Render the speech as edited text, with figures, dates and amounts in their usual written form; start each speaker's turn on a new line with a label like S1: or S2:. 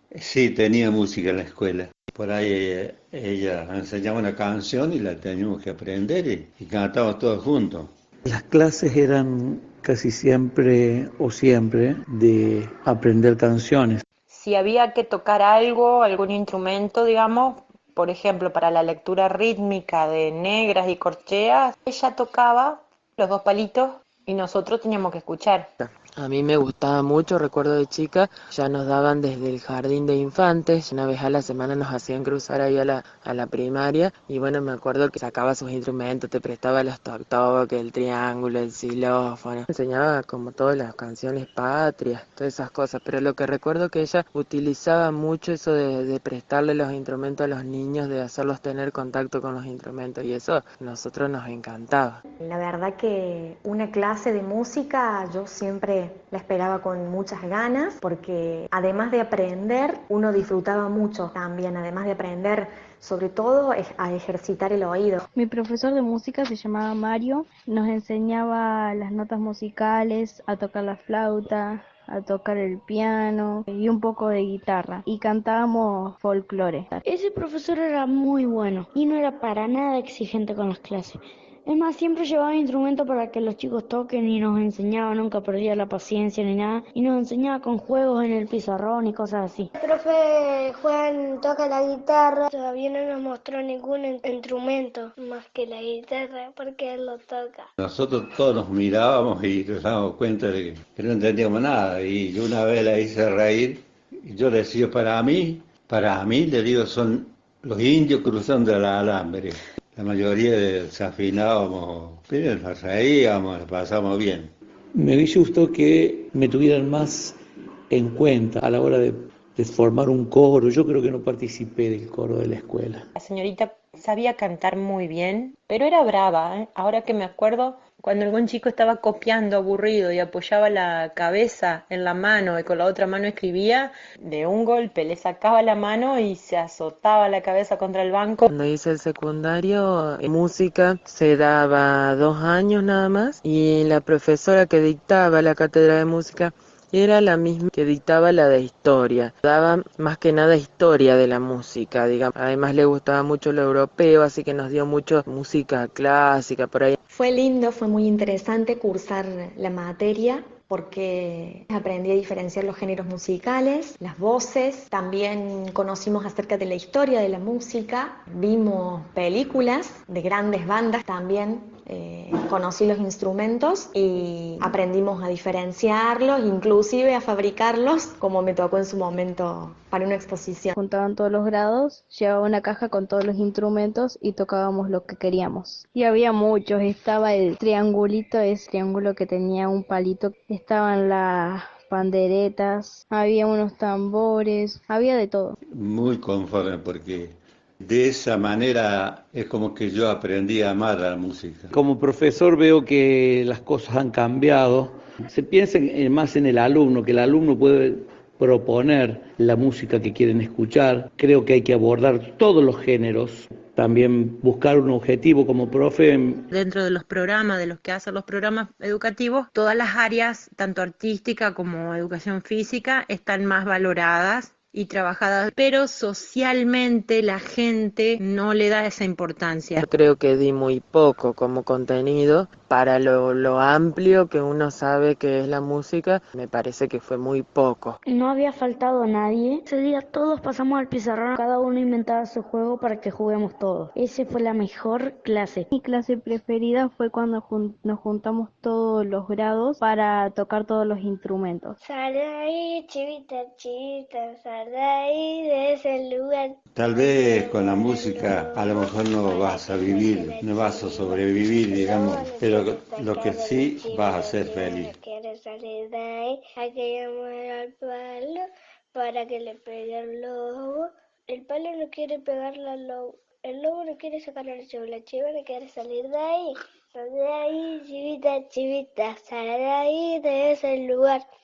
S1: Sí, tenía música en la escuela. Por ahí ella enseñaba una canción y la teníamos que aprender y cantábamos todos juntos.
S2: Las clases eran casi siempre o siempre de aprender canciones.
S3: Si había que tocar algo, algún instrumento, digamos, por ejemplo, para la lectura rítmica de negras y corcheas, ella tocaba los dos palitos y nosotros teníamos que escuchar.
S4: A mí me gustaba mucho, recuerdo de chica, ya nos daban desde el jardín de infantes, una vez a la semana nos hacían cruzar ahí a la primaria y bueno, me acuerdo que sacaba sus instrumentos, te prestaba los toc-toc, el triángulo, el xilófono, enseñaba como todas las canciones patrias, todas esas cosas, pero lo que recuerdo que ella utilizaba mucho eso de prestarle los instrumentos a los niños, de hacerlos tener contacto con los instrumentos y eso a nosotros nos encantaba.
S5: La verdad que una clase de música yo siempre la esperaba con muchas ganas porque además de aprender, uno disfrutaba mucho también, además de aprender sobre todo a ejercitar el oído.
S6: Mi profesor de música se llamaba Mario, nos enseñaba las notas musicales, a tocar la flauta, a tocar el piano y un poco de guitarra y cantábamos folclore.
S7: Ese profesor era muy bueno y no era para nada exigente con las clases. Es más, siempre llevaba instrumentos para que los chicos toquen y nos enseñaba, nunca perdía la paciencia ni nada. Y nos enseñaba con juegos en el pizarrón y cosas así.
S8: El profe Juan toca la guitarra, todavía no nos mostró ningún instrumento más que la guitarra porque él lo toca.
S1: Nosotros todos nos mirábamos y nos dábamos cuenta de que no entendíamos nada. Y yo una vez la hice reír y yo le decía, para mí, le digo, son los indios cruzando el alambre. La mayoría desafinábamos, pero nos reíamos, nos pasamos bien.
S2: Me hubiese gustado que me tuvieran más en cuenta a la hora de formar un coro. Yo creo que no participé del coro de la escuela.
S3: La señorita sabía cantar muy bien, pero era brava, ¿eh? Ahora que me acuerdo, cuando algún chico estaba copiando aburrido y apoyaba la cabeza en la mano y con la otra mano escribía, de un golpe le sacaba la mano y se azotaba la cabeza contra el banco.
S4: Cuando hice el secundario, en música se daba 2 años nada más y la profesora que dictaba la cátedra de música era la misma que dictaba la de historia. Daba más que nada historia de la música, digamos. Además le gustaba mucho lo europeo, así que nos dio mucho música clásica por ahí.
S5: Fue lindo, fue muy interesante cursar la materia porque aprendí a diferenciar los géneros musicales, las voces, también conocimos acerca de la historia de la música, vimos películas de grandes bandas también, conocí los instrumentos y aprendimos a diferenciarlos, inclusive a fabricarlos, como me tocó en su momento para una exposición.
S6: Juntaban todos los grados, llevaba una caja con todos los instrumentos y tocábamos lo que queríamos. Y había muchos, estaba el triangulito, ese triángulo que tenía un palito, estaban las panderetas, había unos tambores, había de todo.
S1: Muy conforme porque de esa manera es como que yo aprendí a amar la música.
S2: Como profesor veo que las cosas han cambiado. Se piensa más en el alumno, que el alumno puede proponer la música que quieren escuchar. Creo que hay que abordar todos los géneros. También buscar un objetivo como profe.
S3: Dentro de los programas, de los que hacen los programas educativos, todas las áreas, tanto artística como educación física, están más valoradas y trabajadas, pero socialmente la gente no le da esa importancia.
S4: Yo creo que di muy poco como contenido para lo amplio que uno sabe que es la música, me parece que fue muy poco.
S7: No había faltado nadie. Ese día todos pasamos al pizarrón, cada uno inventaba su juego para que juguemos todos. Esa fue la mejor clase.
S6: Mi clase preferida fue cuando nos juntamos todos los grados para tocar todos los instrumentos.
S8: Sal de ahí, chivita, chivita, sal de ahí, de ese lugar.
S1: Tal vez con la música a lo mejor no vas a vivir, no vas a sobrevivir, digamos, pero lo que sí vas a ser feliz.
S8: Quieres salir de ahí, hay que llamar al palo para que le pegue al lobo. El palo no quiere pegarle al lobo, el lobo no quiere sacar al chivo, la chiva no quiere salir de ahí. Sal de ahí, chivita, chivita, sal de ahí, de ese lugar.